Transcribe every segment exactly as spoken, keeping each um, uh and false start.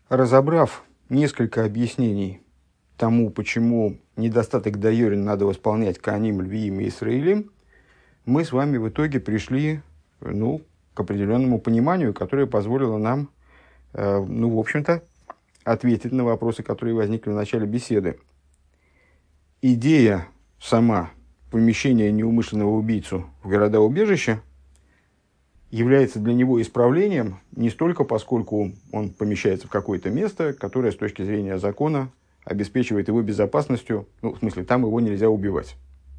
Разобрав несколько объяснений тому, почему недостаток дайорин надо восполнять Коаним, Левиим и Исраилим, мы с вами в итоге пришли ну, к определенному пониманию, которое позволило нам, э, ну, в общем-то, ответить на вопросы, которые возникли в начале беседы. Идея сама помещения неумышленного убийцу в города-убежища является для него исправлением не столько поскольку он помещается в какое-то место, которое с точки зрения закона обеспечивает его безопасностью, ну, в смысле, там его нельзя убивать,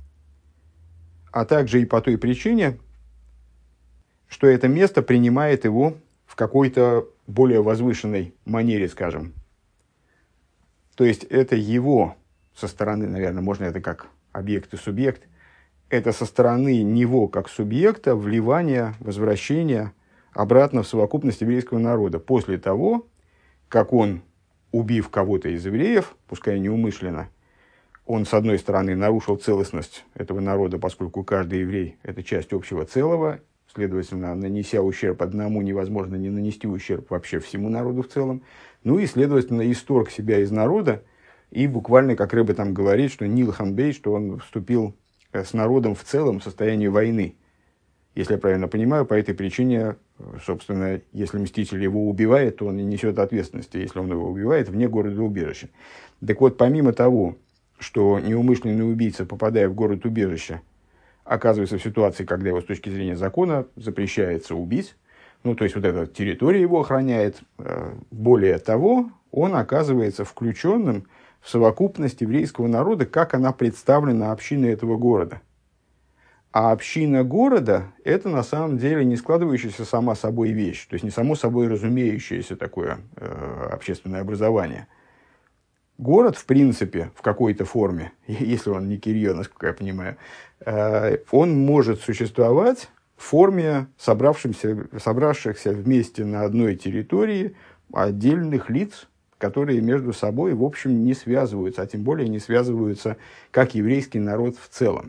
а также и по той причине, что это место принимает его в какой-то более возвышенной манере, скажем. То есть это его со стороны, наверное, можно это как объект и субъект, это со стороны него как субъекта вливание, возвращение обратно в совокупность еврейского народа после того, как он, убив кого-то из евреев, пускай неумышленно, он, с одной стороны, нарушил целостность этого народа, поскольку каждый еврей – это часть общего целого, следовательно, нанеся ущерб одному, невозможно не нанести ущерб вообще всему народу в целом, ну и, следовательно, исторг себя из народа, и буквально, как Ребе там говорит, что Нилхан бей, что он вступил с народом в целом в состоянии войны. Если я правильно понимаю, по этой причине, собственно, если мститель его убивает, то он не несет ответственности, если он его убивает вне города-убежища. Так вот, помимо того, что неумышленный убийца, попадая в город-убежище, оказывается в ситуации, когда его с точки зрения закона запрещается убить, ну, то есть вот эта территория его охраняет, более того, он оказывается включенным в совокупность еврейского народа, как она представлена общиной этого города. А община города – это на самом деле не складывающаяся сама собой вещь, то есть не само собой разумеющееся такое э, общественное образование. Город, в принципе, в какой-то форме, если он не Кирьё, насколько я понимаю, э, он может существовать в форме собравшихся, собравшихся вместе на одной территории отдельных лиц, которые между собой, в общем, не связываются, а тем более не связываются как еврейский народ в целом.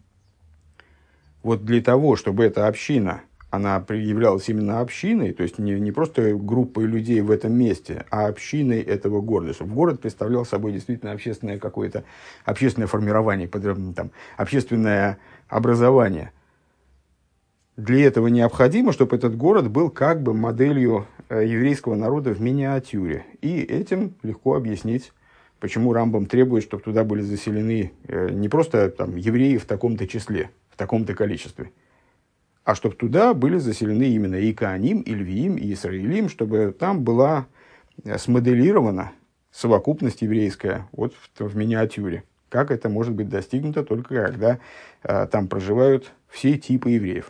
Вот для того, чтобы эта община, она являлась именно общиной, то есть не, не просто группой людей в этом месте, а общиной этого города, чтобы город представлял собой действительно общественное какое-то, общественное формирование, там, общественное образование. Для этого необходимо, чтобы этот город был как бы моделью еврейского народа в миниатюре. И этим легко объяснить, почему Рамбам требует, чтобы туда были заселены не просто там, евреи в таком-то числе, в таком-то количестве, а чтобы туда были заселены именно и Коаним, и Левиим, и Исраилим, чтобы там была смоделирована совокупность еврейская вот в, в миниатюре. Как это может быть достигнуто только когда а, там проживают все типы евреев.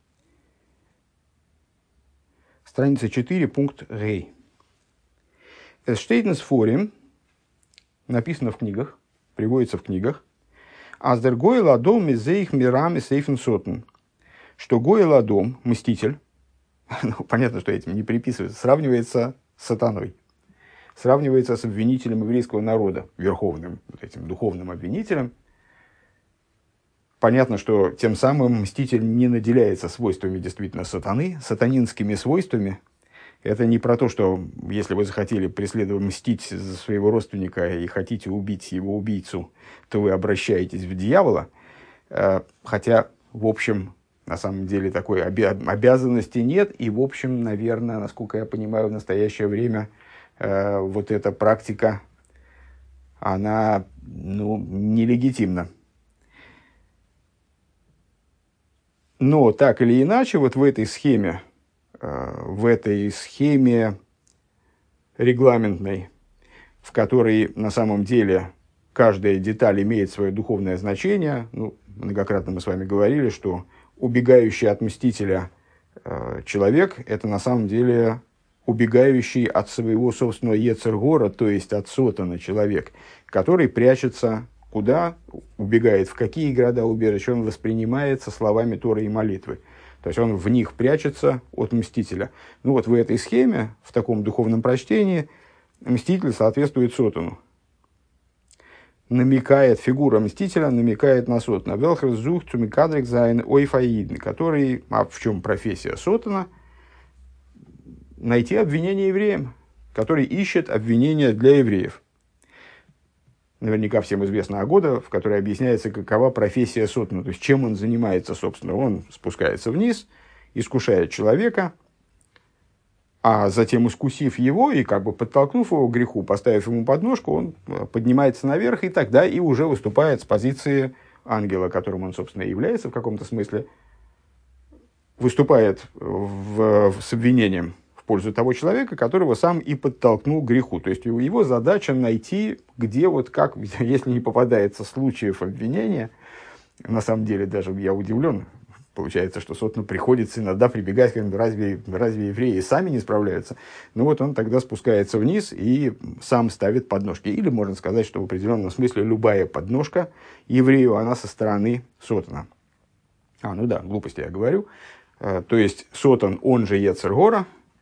Страница четыре, пункт Гей. Эстейтнес форим, написано в книгах, приводится в книгах, аздер гойл адом мизеих мирами сейфен сотен, что гойл адом, мститель, ну, понятно, что этим не приписывается, сравнивается с сатаной, сравнивается с обвинителем еврейского народа, верховным, вот этим духовным обвинителем. Понятно, что тем самым мститель не наделяется свойствами действительно сатаны, сатанинскими свойствами. Это не про то, что если вы захотели преследовать, мстить за своего родственника и хотите убить его убийцу, то вы обращаетесь в дьявола. Хотя, в общем, на самом деле такой обязанности нет. И, в общем, наверное, насколько я понимаю, в настоящее время вот эта практика, она ну, нелегитимна. Но так или иначе, вот в этой схеме, в этой схеме регламентной, в которой на самом деле каждая деталь имеет свое духовное значение, ну, многократно мы с вами говорили, что убегающий от мстителя человек – это на самом деле убегающий от своего собственного ецер-гора, то есть от сотана человек, который прячется. Куда убегает, в какие города-убежища, он воспринимается словами Торы и молитвы. То есть он в них прячется от мстителя. Ну вот в этой схеме, в таком духовном прочтении, мститель соответствует сотану. Намекает, фигура мстителя намекает на сотана. Велхер зух цумикадрик зайн ойфаидн, который, а в чем профессия сотана? Найти обвинение евреям. который ищет обвинения для евреев. Наверняка всем известна Агода, в которой объясняется, какова профессия сотана, то есть чем он занимается, собственно. Он спускается вниз, искушает человека, а затем, искусив его и как бы подтолкнув его к греху, поставив ему подножку, он поднимается наверх и тогда и уже выступает с позиции ангела, которым он, собственно, и является в каком-то смысле, выступает в, в, с обвинением в пользу того человека, которого сам и подтолкнул к греху. То есть его задача найти, где вот как, если не попадается случаев обвинения, на самом деле даже я удивлен, получается, что сотну приходится иногда прибегать, как разве, разве евреи сами не справляются? Ну вот он тогда спускается вниз и сам ставит подножки. Или можно сказать, что в определенном смысле любая подножка еврею, она со стороны сотана. А, ну да, глупости я говорю. То есть сотан, он же Йецер Гора,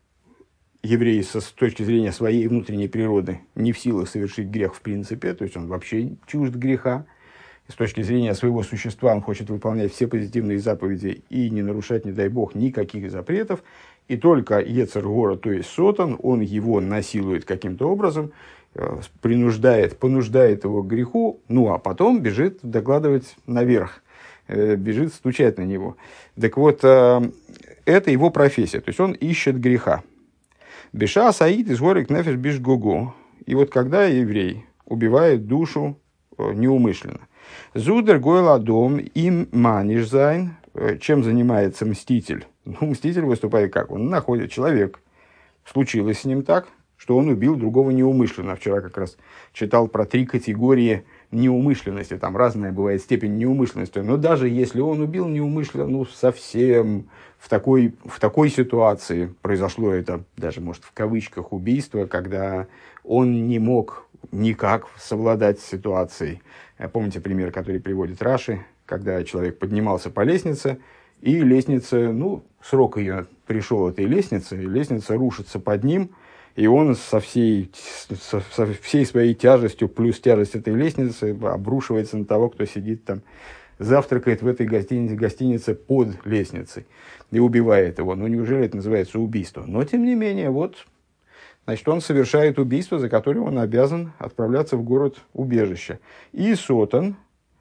еврей со, с точки зрения своей внутренней природы не в силах совершить грех в принципе, то есть он вообще чужд греха. С точки зрения своего существа он хочет выполнять все позитивные заповеди и не нарушать, не дай бог, никаких запретов. И только Йецер Гора, то есть сотан, он его насилует каким-то образом, принуждает, понуждает его к греху, ну а потом бежит докладывать наверх, бежит стучать на него. Так вот, это его профессия, то есть он ищет греха. Беша саид из горек нефеш биш гого. И вот когда еврей убивает душу неумышленно. Зудер гойла дом им маниш зайн. Чем занимается мститель? Ну, мститель выступает как? Он находит человек. Случилось с ним так, что он убил другого неумышленно. Вчера как раз читал про три категории неумышленности. Там разная бывает степень неумышленности. Но даже если он убил неумышленно, ну, совсем в такой, в такой ситуации произошло это, даже, может, в кавычках, убийство, когда он не мог никак совладать с ситуацией. Помните пример, который приводит Раши, когда человек поднимался по лестнице, и лестница, ну, срок ее пришел этой лестницы, лестница рушится под ним, и он со всей, со, со всей своей тяжестью, плюс тяжесть этой лестницы, обрушивается на того, кто сидит там, завтракает в этой гостинице, гостинице под лестницей, и убивает его. Ну, неужели это называется убийство? Но, тем не менее, вот... Значит, он совершает убийство, за которое он обязан отправляться в город-убежище. И сотан,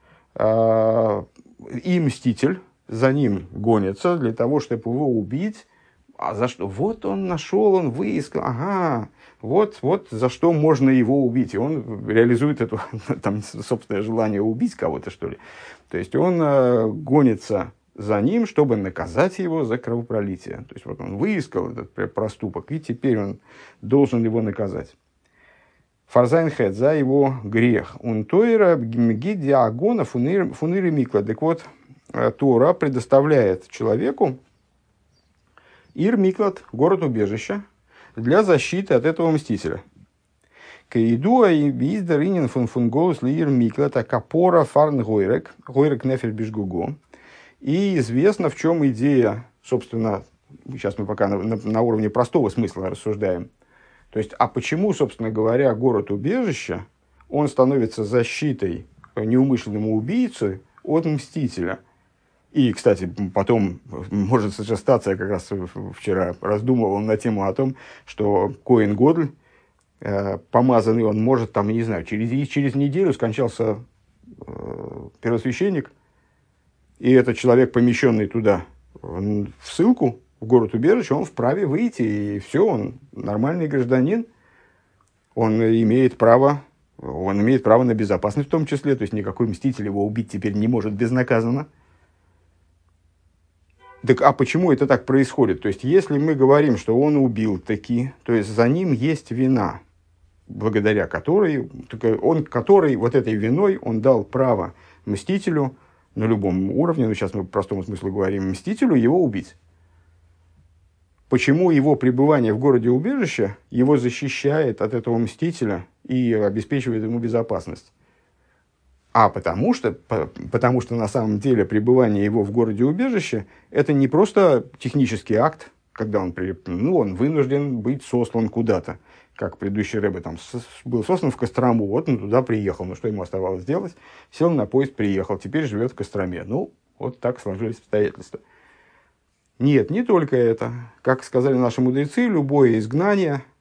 э, и мститель за ним гонятся для того, чтобы его убить. А за что? Вот он нашел, он выискал, ага, вот, вот за что можно его убить. И он реализует это там, собственное желание убить кого-то, что ли. То есть он э, гонится за ним, чтобы наказать его за кровопролитие. То есть вот он выискал этот проступок, и теперь он должен его наказать. Фарзайнхед за его грех. Унтойра гиди агона фуниры микла. Так вот, Тора предоставляет человеку ир миклад, город-убежище, для защиты от этого мстителя. Каидуа и биздеринин фун фунголус ли ир миклад, а капора фарн гойрек, гойрек нефель бишгуго. И известно, в чем идея, собственно, сейчас мы пока на, на, на уровне простого смысла рассуждаем. То есть, а почему, собственно говоря, город-убежище, он становится защитой неумышленному убийце от мстителя? И, кстати, потом может статься, я как раз вчера раздумывал на тему о том, что Коэн Годль, э, помазанный, он может, там, не знаю, через, через неделю скончался э, первосвященник, и этот человек, помещенный туда в ссылку, в город-убежище, он вправе выйти, и все, он нормальный гражданин, он имеет право, он имеет право на безопасность в том числе, то есть никакой мститель его убить теперь не может безнаказанно. Так, а почему это так происходит? То есть, если мы говорим, что он убил таки, то есть за ним есть вина, благодаря которой, он, которой вот этой виной он дал право мстителю на любом уровне, но сейчас мы по простому смыслу говорим, мстителю его убить. Почему его пребывание в городе-убежище его защищает от этого мстителя и обеспечивает ему безопасность? А потому что, потому что на самом деле пребывание его в городе-убежище это не просто технический акт, когда он, ну, он вынужден быть сослан куда-то. Как предыдущий рэбе там был сослан в Кострому, вот он туда приехал. Ну, что ему оставалось делать? Сел на поезд, приехал, теперь живет в Костроме. Ну, вот так сложились обстоятельства. Нет, не только это. Как сказали наши мудрецы, любое изгнание,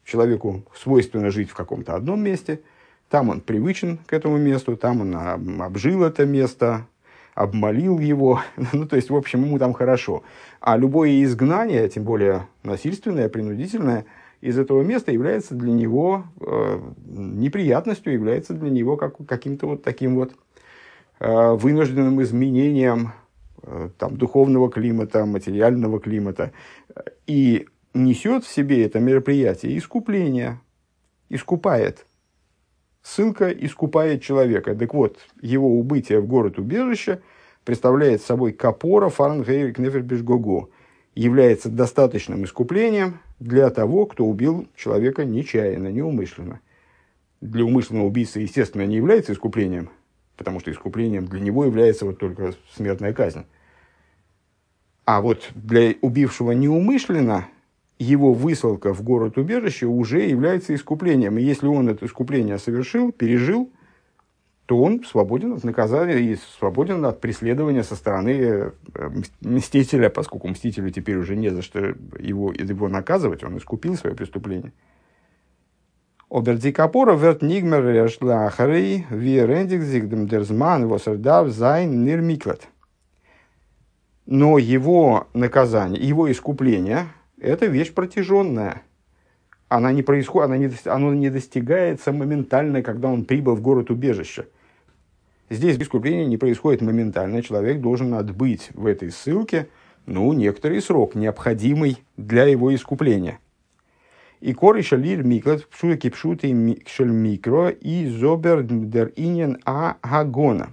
человеку свойственно жить в каком-то одном месте, там он привычен к этому месту, там он обжил это место, обмолил его, ну, то есть, в общем, ему там хорошо. А любое изгнание, тем более насильственное, принудительное, из этого места является для него э, неприятностью, является для него как, каким-то вот таким вот э, вынужденным изменением э, там, духовного климата, материального климата. И несет в себе это мероприятие искупление, искупает. Ссылка искупает человека. Так вот, его убытие в город-убежище представляет собой капора фарнгейр кнефербишгого, является достаточным искуплением для того, кто убил человека нечаянно, неумышленно. Для умышленного убийцы, естественно, не является искуплением, потому что искуплением для него является вот только смертная казнь. А вот для убившего неумышленно его высылка в город-убежище уже является искуплением. И если он это искупление совершил, пережил, то он свободен от наказания и свободен от преследования со стороны мстителя, поскольку мстителю теперь уже не за что его, его наказывать, он искупил свое преступление. Обердикапора верт нигмер решлахарей виерендик зигдем дерзман восердав зайн нирмиклет. Но его наказание, его искупление – это вещь протяженная. Она не происходит, она не, оно не достигается моментально, когда он прибыл в город-убежище. Здесь искупление не происходит моментально. Человек должен отбыть в этой ссылке ну, некоторый срок, необходимый для его искупления. И коры шалир миклад пшуки пшуты шель микро и зобер дер инен а гагона.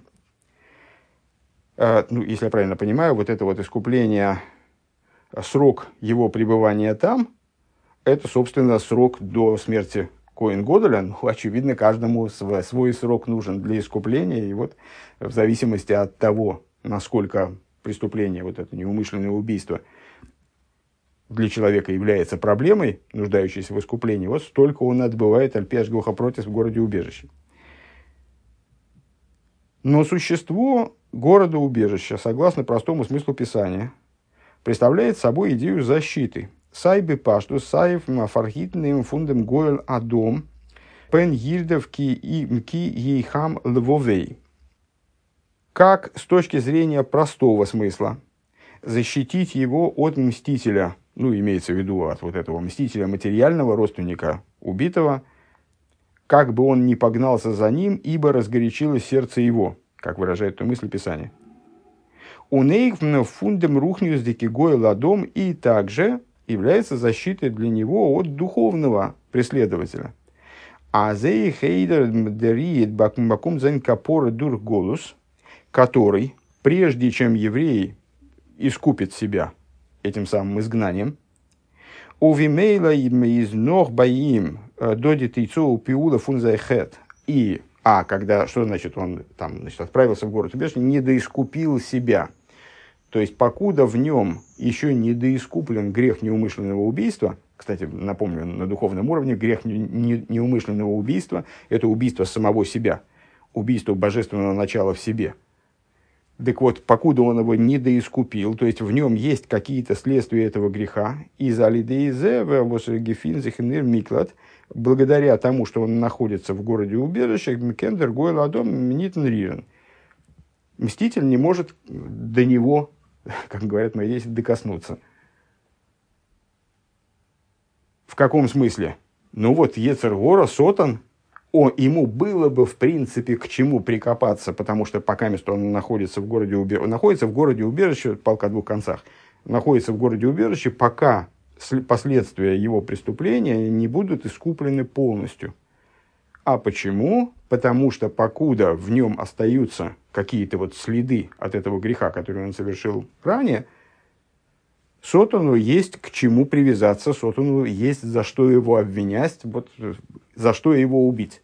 Ну, если я правильно понимаю, вот это вот искупление, срок его пребывания там, это, собственно, срок до смерти Коэн Гадоля. Ну, очевидно, каждому свой, свой срок нужен для искупления. И вот в зависимости от того, насколько преступление, вот это неумышленное убийство, для человека является проблемой, нуждающейся в искуплении, вот столько он отбывает альпеш глухопротис в городе-убежище. Но существо города-убежища, согласно простому смыслу Писания, представляет собой идею защиты. Сайбы пашту сайф фархитным фундам гойл адом пен йирдев ки ки ейхам львовей. Как с точки зрения простого смысла защитить его от мстителя, ну, имеется в виду от вот этого мстителя материального, родственника убитого, как бы он ни погнался за ним, ибо разгорячилось сердце его, как выражает эту мысль Писания. Унейхм фундам рухнюс дикигой ладом, и также является защитой для него от духовного преследователя. А зей хейдер дерит бакум зайн капора дур голос, который, прежде чем еврей искупит себя этим самым изгнанием, увимейла им из ног боим додит яйцо пиула фунзайхет. И, а, когда, что значит, он там, значит, отправился в город-убежище, не доискупил себя. То есть, покуда в нем еще не доискуплен грех неумышленного убийства, кстати, напомню, на духовном уровне грех не, не, неумышленного убийства – это убийство самого себя, убийство божественного начала в себе. Так вот, покуда он его не доискупил, то есть в нем есть какие-то следствия этого греха, из алидейзе в миклад, благодаря тому, что он находится в городе-убежище, Микендер Гойл Адом Мнитен Рирен. Мститель не может до него, как говорят мои дети, докоснуться. В каком смысле? Ну вот, Йецер Гора, Сотан, о, ему было бы, в принципе, к чему прикопаться, потому что пока он находится в городе-убежище, находится в городе-убежище, палка о двух концах, находится в городе-убежище, пока последствия его преступления не будут искуплены полностью. А почему? Потому что покуда в нем остаются какие-то вот следы от этого греха, который он совершил ранее, Сотану есть к чему привязаться, Сотану есть за что его обвинять, вот, за что его убить.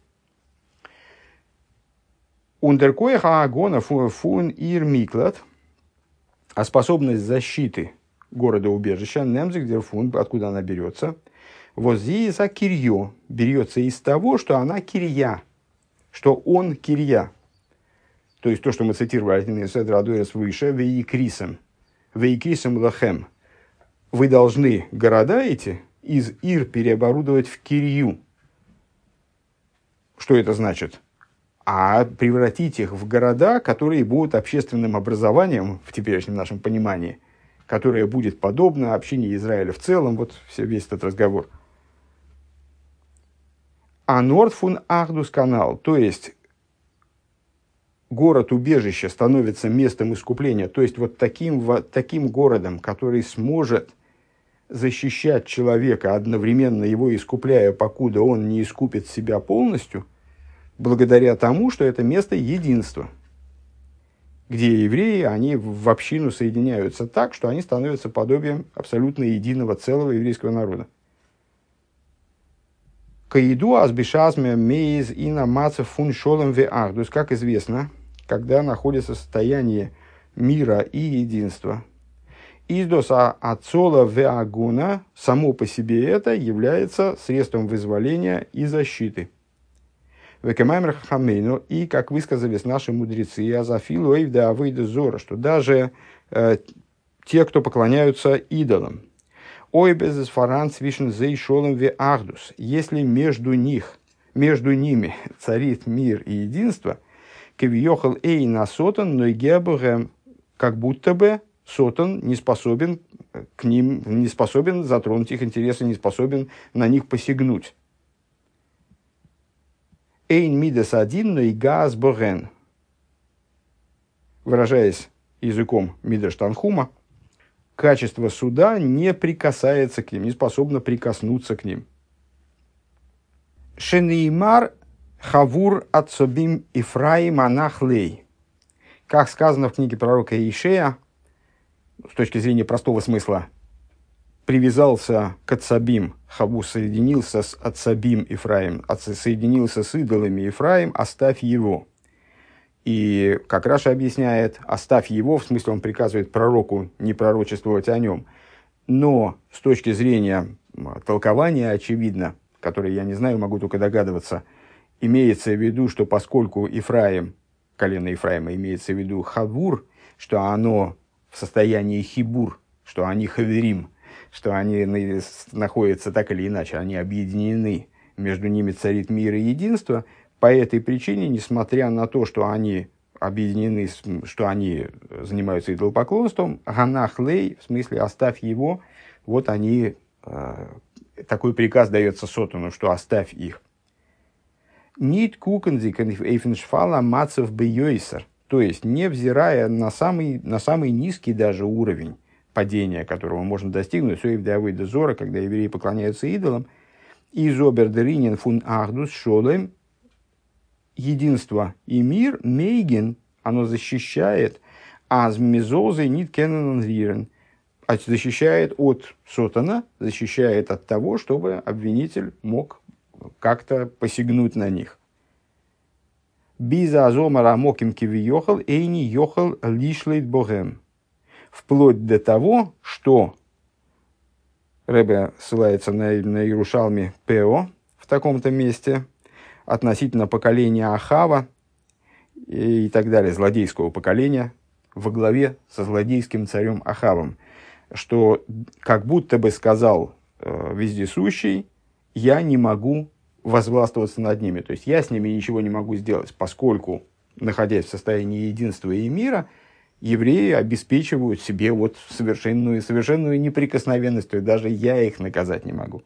Ундеркоеха агона фун ир миклад, а способность защиты города-убежища, немзик фун, откуда она берется, возиса кирьё, берется из того, что она кирья, что он кирья. То есть то, что мы цитировали один из Эдрадуэрс выше, веикрисом, веикрисом лахем. Вы должны города эти из ир переоборудовать в кирью. Что это значит? А превратить их в города, которые будут общественным образованием, в теперешнем нашем понимании, которое будет подобно общине Израиля в целом, вот весь этот разговор. А Нордфун Ахдус канал, то есть город-убежище становится местом искупления, то есть вот таким, вот таким городом, который сможет защищать человека, одновременно его искупляя, покуда он не искупит себя полностью, благодаря тому, что это место единства, где евреи, они в общину соединяются так, что они становятся подобием абсолютно единого целого еврейского народа. Каиду азбишазме мейз и намаца фун шолем ве ахдус, как известно, когда находится в состоянии мира и единства. Издоса ацола ве агуна, само по себе это является средством вызволения и защиты. Векемаймер хамейну, и, как высказались наши мудрецы, азафилу эйвда авейда зора, что даже э, те, кто поклоняются идолам, ой без фаран свишен зей шолем ве ахдус, если между них, между ними царит мир и единство, кевьехал эй на сотан, но и гебугэм, как будто бы сотан не способен к ним, не способен затронуть их интересы, не способен на них посягнуть. Эйн мидас один, но и газ борен. Выражаясь языком Мидраш Танхума, качество суда не прикасается к ним, не способно прикоснуться к ним. Шенеймар хавур ацобим Ифраим анахлей. Как сказано в книге пророка Иешея, с точки зрения простого смысла, привязался к Ацабим, Хаву соединился с Ацабим Ифраим, соединился с идолами Ифраим, оставь его. И как Раша объясняет, оставь его, в смысле он приказывает пророку не пророчествовать о нем. Но с точки зрения толкования, очевидно, которое я не знаю, могу только догадываться, имеется в виду, что поскольку Ифраим, колено Ифраима, имеется в виду Хавур, что оно в состоянии хибур, что они хаверим, что они находятся так или иначе, они объединены, между ними царит мир и единство. По этой причине, несмотря на то, что они объединены, что они занимаются идолопоклонством, ганах лей, в смысле оставь его, вот они, э, такой приказ дается Сотану, что оставь их. Нит кукензик эйфеншфала мацев бейойсер, то есть невзирая на самый, на самый низкий даже уровень падения, которого можно достигнуть, суевдавыда зора, когда евреи поклоняются идолам, из обердеринен фун ахдус шолем, единство и мир, мейген, оно защищает, аз мезозы нит кеннен рирен, защищает от сотана, защищает от того, чтобы обвинитель мог как-то посягнуть на них. Биза азомара моким кивиёхал, эйни йохал лишлейт богем. Вплоть до того, что Ребе ссылается на, на Иерушалме Пео в таком-то месте относительно поколения Ахава и, и так далее, злодейского поколения во главе со злодейским царем Ахавом, что как будто бы сказал э, вездесущий, я не могу возглавствоваться над ними, то есть я с ними ничего не могу сделать, поскольку, находясь в состоянии единства и мира, евреи обеспечивают себе вот совершенную, совершенную неприкосновенность, то есть даже я их наказать не могу.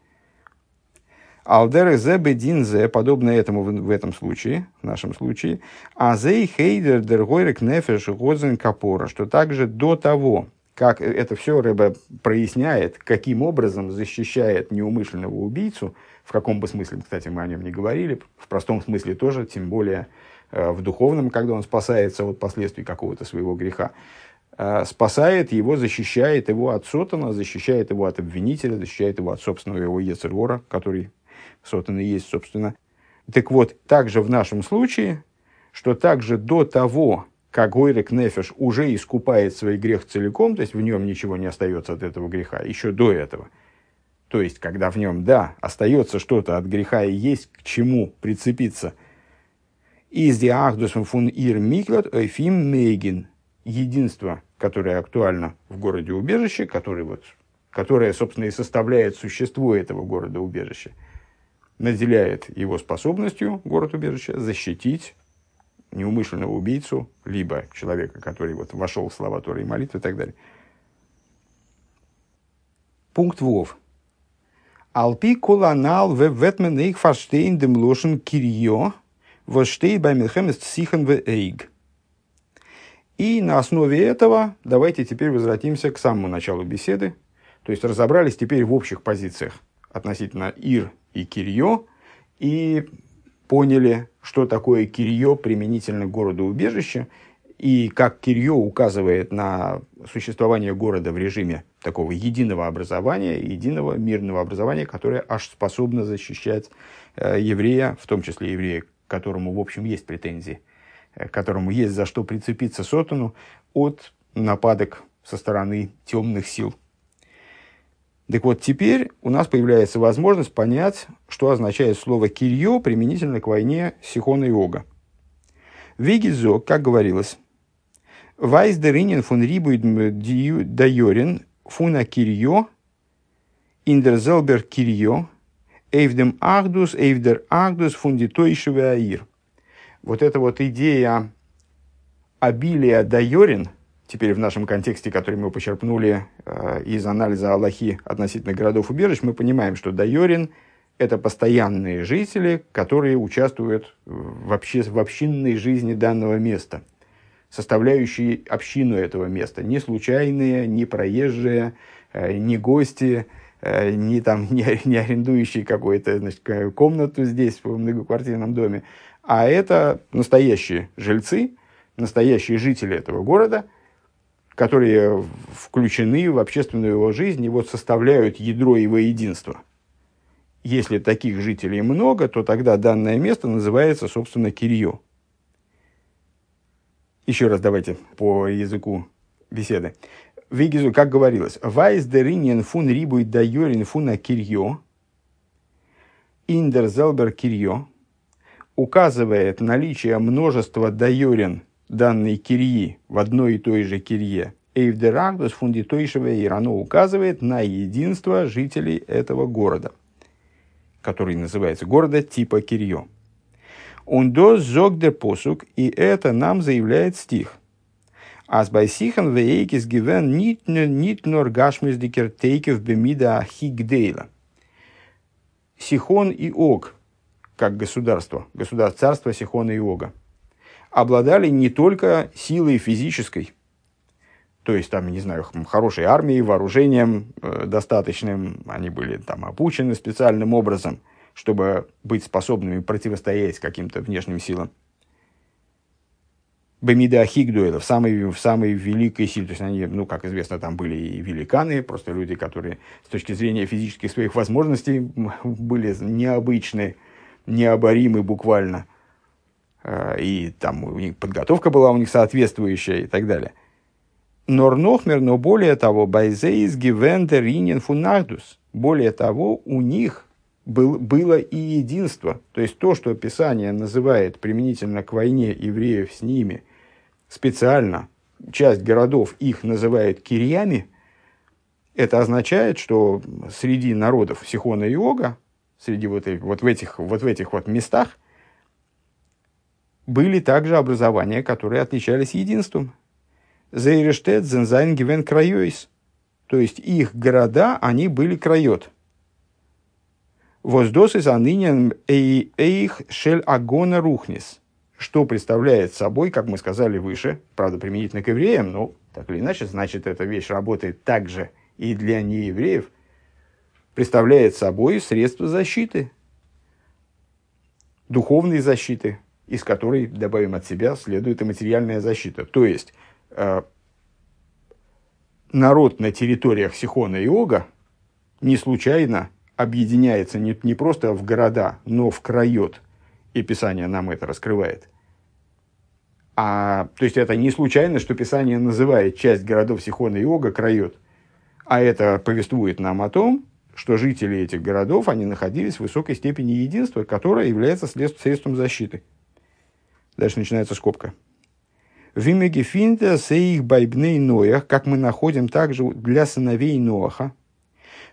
Алдер зе бедин зе, подобно этому в, в этом случае, в нашем случае, азей хейдер дергойрек нефеш годзен капора, что также до того, как это все Ребе проясняет, каким образом защищает неумышленного убийцу, в каком бы смысле, кстати, мы о нем не говорили, в простом смысле тоже, тем более в духовном, когда он спасается от последствий какого-то своего греха, спасает его, защищает его от сотана, защищает его от обвинителя, защищает его от собственного его йецер гора, который сотан и есть, собственно. Так вот, также в нашем случае, что также до того, как гойрек нефеш уже искупает свой грех целиком, то есть в нем ничего не остается от этого греха, еще до этого, то есть когда в нем, да, остается что-то от греха и есть к чему прицепиться, из диахдусом фун ир миклад эйфим мейгин, единство, которое актуально в городе убежище, который вот которая, собственно, и составляет существо этого города-убежища, наделяет его способностью, город-убежище, защитить неумышленного убийцу, либо человека, который вот вошел в слова Торы и молитвы и так далее. Пункт Вов. Алпи коланал в ветмен их фаштейн дем лошен кирьё, воштейт бай милхемес сихан в эйг. И на основе этого давайте теперь возвратимся к самому началу беседы. То есть разобрались теперь в общих позициях относительно Ир и Кирьё и поняли, что такое Кирьё применительно к городу-убежищу и как Кирьё указывает на существование города в режиме такого единого образования, единого мирного образования, которое аж способно защищать э, еврея, в том числе еврея, к которому, в общем, есть претензии, к которому есть за что прицепиться сотану от нападок со стороны темных сил. Так вот, теперь у нас появляется возможность понять, что означает слово «кирьё» применительно к войне Сихона и Ога. Вегизо, как говорилось, «Вайс деринен фун рибуид дайорин фуна кирьё, индерзелбер кирьё, эйвдем ахдус, эйвдер ахдус фундитойшеве аир». Вот эта вот идея обилия дайорин, теперь в нашем контексте, который мы почерпнули э, из анализа Аллахи относительно городов-убежищ, мы понимаем, что дайорин – это постоянные жители, которые участвуют в, обще, в общинной жизни данного места, составляющие общину этого места. Не случайные, не проезжие, э, не гости, э, не, там, не, не арендующие какую-то, значит, комнату здесь, в многоквартирном доме, а это настоящие жильцы, настоящие жители этого города, которые включены в общественную его жизнь и вот составляют ядро его единства. Если таких жителей много, то тогда данное место называется, собственно, Кирьё. Еще раз давайте по языку беседы. Вегизу, как говорилось, «Вайс деринен фун рибуй дайорин фуна Кирьё, индер зелбер Кирьё», указывает наличие множества дайорин данной кирьи в одной и той же кирье, эйвдерагдус фундитойшеве ир, оно указывает на единство жителей этого города, который называется города типа Кирьё. Он до зогдер посук, и это нам заявляет стих. Аз бай сихан вейкис гивен нит нор гашмис дикертейкев бемида хигдейла. Сихон и Ог, как государство, государство, царство Сихона и Ога, обладали не только силой физической, то есть, там, не знаю, хорошей армией, вооружением э, достаточным, они были там обучены специальным образом, чтобы быть способными противостоять каким-то внешним силам. Бемида Хигдуэла, в самой, в самой великой силе. То есть, они, ну, как известно, там были и великаны, просто люди, которые с точки зрения физических своих возможностей были необычны, необоримы буквально. И там у них подготовка была у них соответствующая и так далее. Норнохмер, но более того, байзеис гивендер ринен фунагдус. Более того, у них был, было и единство. То есть, то, что Писание называет применительно к войне евреев с ними, специально часть городов их называет кирьями, это означает, что среди народов Сихона и Ога, среди вот, вот, в этих, вот в этих вот местах, были также образования, которые отличались единством. Зейрештет, Зензайн, Гивен, Крайойс. То есть, их города, они были крайот. Воздосы за нынен эйх шель агона рухнис. Что представляет собой, как мы сказали выше, правда, применительно к евреям, но так или иначе, значит, эта вещь работает также и для неевреев, представляет собой средство защиты, духовной защиты, из которой, добавим от себя, следует и материальная защита. То есть, э, народ на территориях Сихона и Ога не случайно объединяется не, не просто в города, но в крайот, и Писание нам это раскрывает. А, то есть, это не случайно, что Писание называет часть городов Сихона и Ога крайот, а это повествует нам о том, что жители этих городов, они находились в высокой степени единства, которое является средством защиты. Дальше начинается скобка. «Вимеги финта сейх байбней Ноях», как мы находим также для сыновей Ноаха,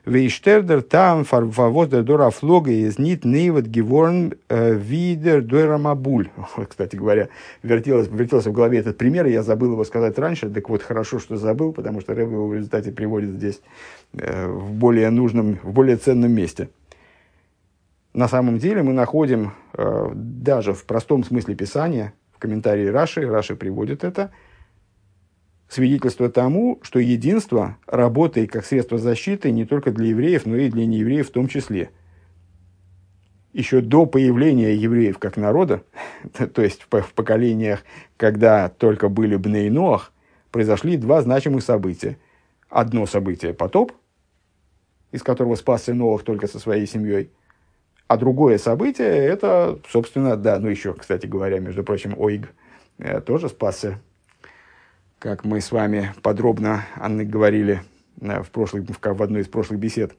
Вейштердер там фарвоздер дора флога из нит нейват геворн видер дуэрамабуль. Кстати говоря, вертелось, вертелся в голове этот пример, и я забыл его сказать раньше. Так вот, хорошо, что забыл, потому что Ребе его в результате приводит здесь в более нужном, в более ценном месте. На самом деле мы находим даже в простом смысле Писания, в комментарии Раши, Раши приводит это, свидетельство тому, что единство работает как средство защиты не только для евреев, но и для неевреев в том числе. Еще до появления евреев как народа, то есть в поколениях, когда только были Бней Ноах, произошли два значимых события. Одно событие – потоп, из которого спасся Ноах только со своей семьей, а другое событие – это, собственно, да, ну еще, кстати говоря, между прочим, Ойг тоже спасся, как мы с вами подробно, Анны, говорили в, прошлых, в одной из прошлых бесед.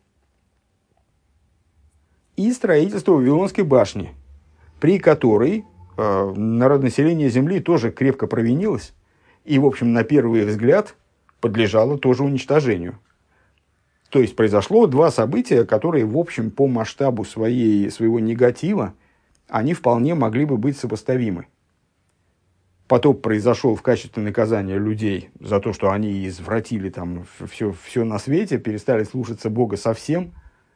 И строительство Вавилонской башни, при которой э, народонаселение Земли тоже крепко провинилось и, в общем, на первый взгляд подлежало тоже уничтожению. То есть произошло два события, которые, в общем, по масштабу своей, своего негатива, они вполне могли бы быть сопоставимы. Потоп произошел в качестве наказания людей за то, что они извратили там все, все на свете, перестали слушаться Бога совсем.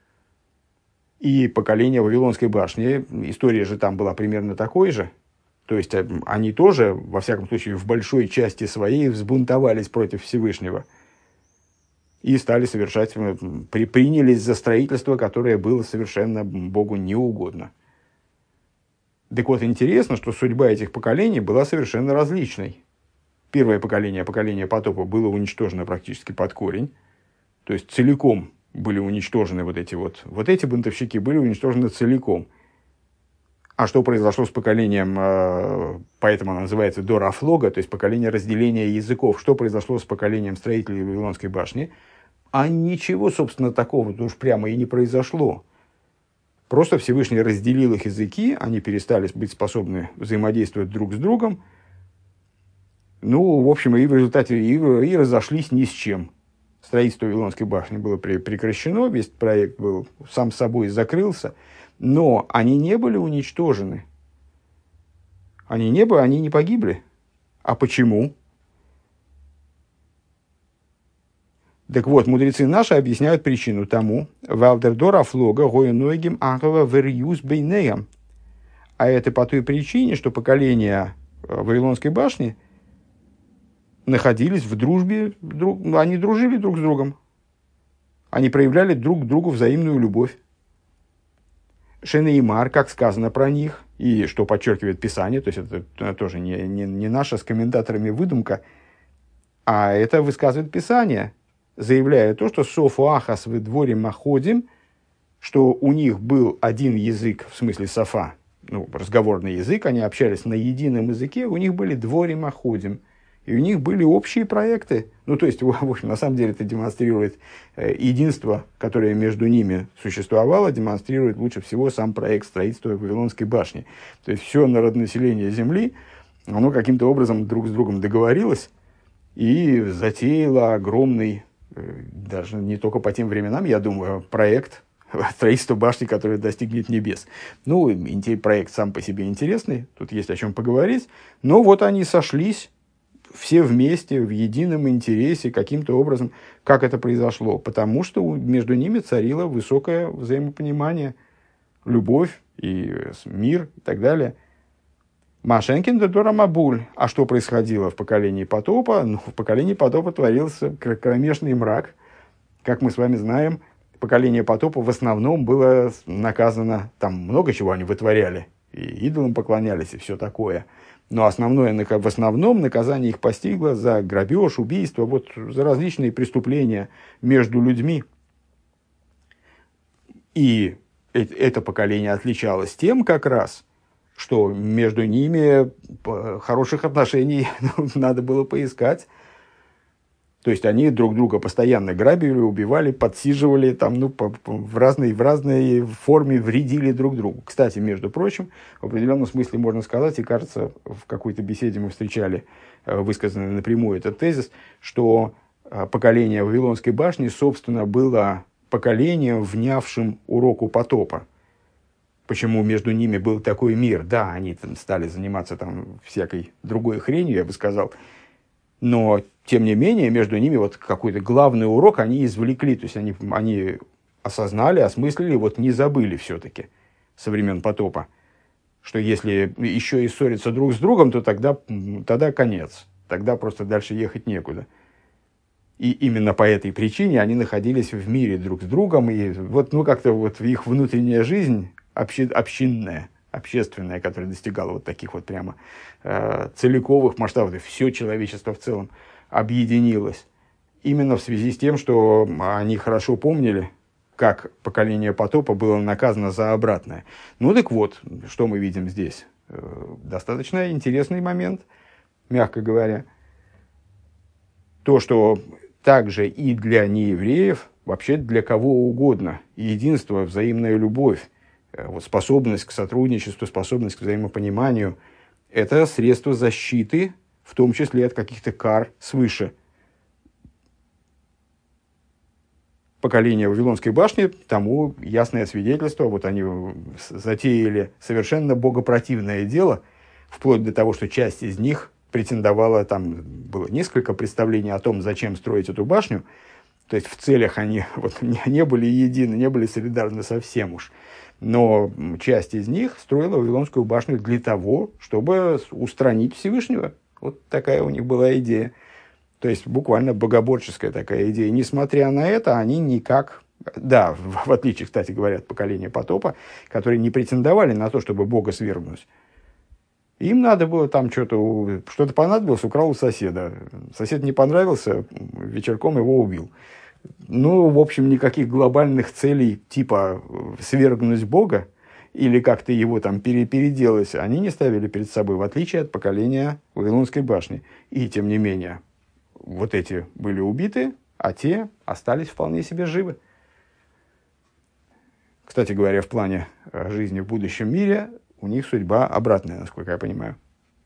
И поколение Вавилонской башни, история же там была примерно такой же. То есть они тоже, во всяком случае, в большой части своей взбунтовались против Всевышнего. И стали совершать, при, принялись за строительство, которое было совершенно Богу неугодно. Так вот, интересно, что судьба этих поколений была совершенно различной. Первое поколение, поколение потопа, было уничтожено практически под корень. То есть целиком были уничтожены вот эти вот... Вот эти бунтовщики были уничтожены целиком. А что произошло с поколением, поэтому оно называется Дор-Афлога, то есть поколение разделения языков. Что произошло с поколением строителей Вавилонской башни? А ничего, собственно, такого уж прямо и не произошло. Просто Всевышний разделил их языки, они перестали быть способны взаимодействовать друг с другом. Ну, в общем, и в результате и, и разошлись ни с чем. Строительство Вавилонской башни было прекращено, весь проект был сам собой закрылся, но они не были уничтожены. Они не были, они не погибли. А почему? Так вот, мудрецы наши объясняют причину тому, «Валдердора флога гоенойгим агава верьюз бейнеям». А это по той причине, что поколения Вавилонской башни находились в дружбе, друг, они дружили друг с другом. Они проявляли друг к другу взаимную любовь. Шенеймар, как сказано про них, и что подчеркивает Писание, то есть это тоже не, не, не наша с комментаторами выдумка, а это высказывает Писание, заявляя то, что «Софу ахас в дворе маходим», что у них был один язык, в смысле софа, ну, разговорный язык, они общались на едином языке, у них были дворе маходим, и у них были общие проекты. Ну, то есть, в общем, на самом деле это демонстрирует единство, которое между ними существовало, демонстрирует лучше всего сам проект строительства Вавилонской башни. То есть, все народонаселение Земли, оно каким-то образом друг с другом договорилось и затеяло огромный, даже не только по тем временам, я думаю, проект строительства башни, который достигнет небес. Ну, проект сам по себе интересный, тут есть о чем поговорить, но вот они сошлись все вместе, в едином интересе, каким-то образом. Как это произошло? Потому что между ними царило высокое взаимопонимание, любовь и мир и так далее. Машенкин да Дора Мабуль. А что происходило в поколении потопа? Ну, в поколении потопа творился кромешный мрак. Как мы с вами знаем, поколение потопа в основном было наказано, там много чего они вытворяли, и идолам поклонялись, и все такое. Но основное, в основном наказание их постигло за грабеж, убийство, вот, за различные преступления между людьми. И это поколение отличалось тем как раз, что между ними хороших отношений надо было поискать. То есть они друг друга постоянно грабили, убивали, подсиживали, там, ну, по, по, в, разной, в разной форме вредили друг другу. Кстати, между прочим, в определенном смысле можно сказать, и кажется, в какой-то беседе мы встречали высказанный напрямую этот тезис, что поколение Вавилонской башни, собственно, было поколением, внявшим уроку потопа. Почему между ними был такой мир? Да, они там стали заниматься там всякой другой хренью, я бы сказал. Но, тем не менее, между ними вот какой-то главный урок они извлекли. То есть, они, они осознали, осмыслили, вот не забыли все-таки со времен потопа. Что если еще и ссориться друг с другом, то тогда, тогда конец. Тогда просто дальше ехать некуда. И именно по этой причине они находились в мире друг с другом. И вот, ну, как-то вот их внутренняя жизнь обще, общинная, общественная, которая достигала вот таких вот прямо э, целиковых масштабов, все человечество в целом объединилось. Именно в связи с тем, что они хорошо помнили, как поколение потопа было наказано за обратное. Ну так вот, что мы видим здесь? Достаточно интересный момент, мягко говоря. То, что также и для неевреев, вообще для кого угодно, единство, взаимная любовь, вот способность к сотрудничеству, способность к взаимопониманию, это средство защиты, в том числе от каких-то кар свыше. Поколение Вавилонской башни тому ясное свидетельство. Вот они затеяли совершенно богопротивное дело, вплоть до того, что часть из них претендовала, там было несколько представлений о том, зачем строить эту башню. То есть в целях они вот, не, не были едины, не были солидарны совсем уж. Но часть из них строила Вавилонскую башню для того, чтобы устранить Всевышнего. Вот такая у них была идея. То есть, буквально богоборческая такая идея. Несмотря на это, они никак... Да, в, в отличие, кстати говоря, от поколения потопа, которые не претендовали на то, чтобы Бога свергнуть. Им надо было там что-то... Что-то понадобилось, украл у соседа. Сосед не понравился, вечерком его убил. Ну, в общем, никаких глобальных целей типа свергнуть Бога или как-то его там пере- переделать, они не ставили перед собой, в отличие от поколения Вавилонской башни. И, тем не менее... Вот эти были убиты, а те остались вполне себе живы. Кстати говоря, в плане жизни в будущем мире у них судьба обратная, насколько я понимаю.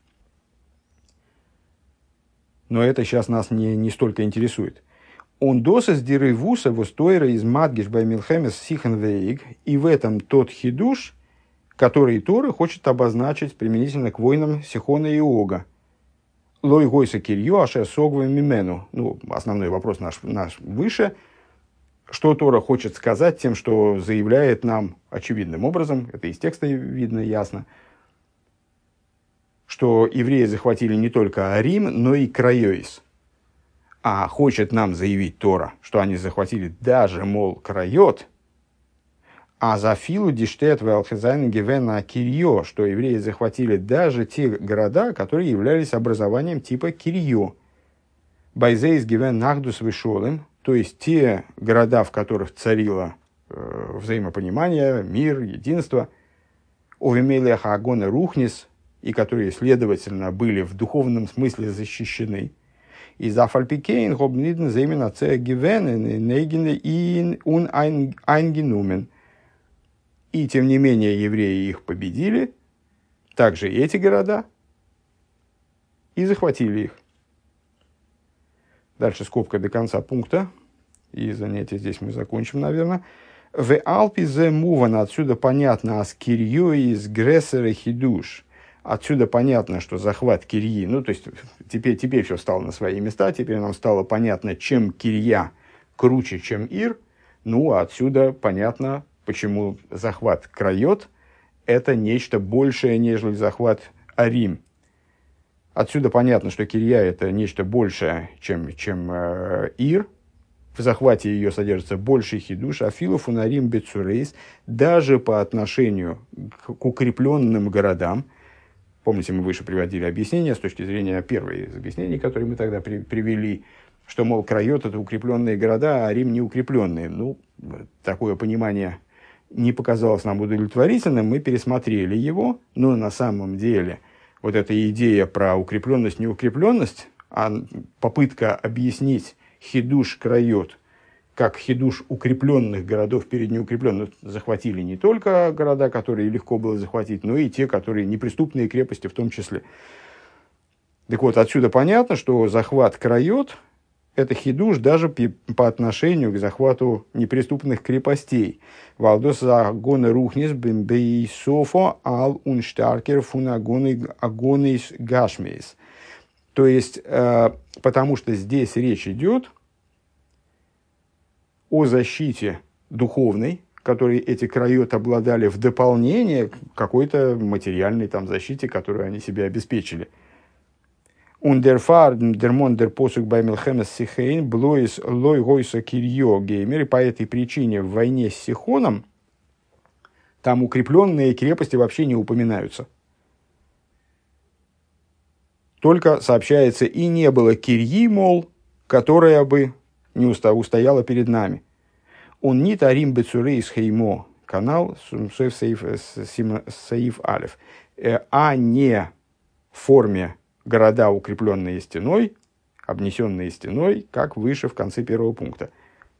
Но это сейчас нас не, не столько интересует. Он досыс дирывуса востойра из мадгиш бай милхемес сихенвейг. И в этом тот хидуш, который Тора хочет обозначить применительно к войнам Сихона и Ога. Лой гойса кирью аше согвы мимену. Ну, основной вопрос наш, наш выше. Что Тора хочет сказать тем, что заявляет нам очевидным образом, это из текста видно ясно, что евреи захватили не только Рим, но и Крайоис. А хочет нам заявить Тора, что они захватили даже, мол, Крайот, а за филу диштет вэлхезайн гивена кирьё, что евреи захватили даже те города, которые являлись образованием типа кирьё. Байзейс гивен нахдус вишолым, то есть те города, в которых царило э, взаимопонимание, мир, единство. Овимелеха агона рухнис, и которые, следовательно, были в духовном смысле защищены. И за фальпикейн хобниден зеймена це гивен нейгене ин ун айнгенумен. И, тем не менее, евреи их победили, также и эти города, и захватили их. Дальше скобка до конца пункта, и занятие здесь мы закончим, наверное. В Алпизе Муван, отсюда понятно, с Кирью из Грессера Хидуш. Отсюда понятно, что захват Кирьи, ну, то есть, теперь, теперь все стало на свои места, теперь нам стало понятно, чем Кирья круче, чем Ир. Ну, а отсюда понятно, почему захват Крайот – это нечто большее, нежели захват Арим. Отсюда понятно, что Кирья – это нечто большее, чем, чем э, Ир. В захвате ее содержится больше хидуш, а филов унарим бецурейс, даже по отношению к, к укрепленным городам. Помните, мы выше приводили объяснение с точки зрения первой из объяснений, которые мы тогда при, привели, что, мол, Крайот – это укрепленные города, а Рим – неукрепленные. Ну, такое понимание не показалось нам удовлетворительным, мы пересмотрели его, но на самом деле вот эта идея про укрепленность, неукрепленность, а попытка объяснить хидуш Крайот как хидуш укрепленных городов перед неукрепленными, захватили не только города, которые легко было захватить, но и те, которые неприступные крепости в том числе. Так вот, отсюда понятно, что захват Крайот – это хидуш даже по отношению к захвату неприступных крепостей. Валдос агоны рухнис бейсофо ал унштаркер фун агонис гашмейс. То есть, э, потому что здесь речь идет о защите духовной, которой эти крайот обладали, в дополнение к какой-то материальной там защите, которую они себе обеспечили. Ундерфар дермондер посук баймилхемес сихейн блоис лой гойса кирьо геймер. И по этой причине в войне с Сихоном там укрепленные крепости вообще не упоминаются. Только сообщается, и не было кирьи, мол, которая бы не устояла перед нами. Он не тарим бецурейс хеймо, канал Саиф Алеф, а не в форме города, укрепленные стеной, обнесенные стеной, как выше в конце первого пункта.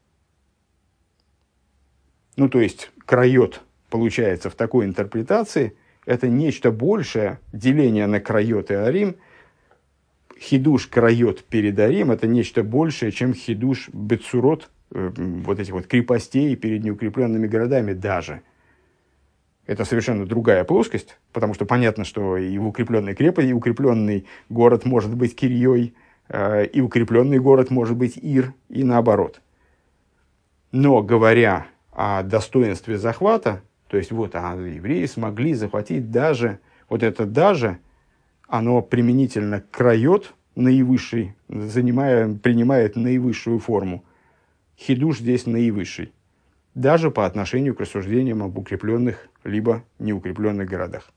Ну, то есть, крайот, получается, в такой интерпретации, это нечто большее, деление на крайот и арим. Хидуш крайот перед арим, это нечто большее, чем хидуш бецурот, вот этих вот крепостей перед неукрепленными городами даже. Это совершенно другая плоскость, потому что понятно, что и в укрепленной крепости, и укрепленный город может быть кирьей, и укрепленный город может быть ир, и наоборот. Но говоря о достоинстве захвата, то есть вот а евреи смогли захватить даже, вот это даже, оно применительно к крайот наивысший, занимая, принимает наивысшую форму. Хидуш здесь наивысший, даже по отношению к рассуждениям об укрепленных либо неукрепленных городах.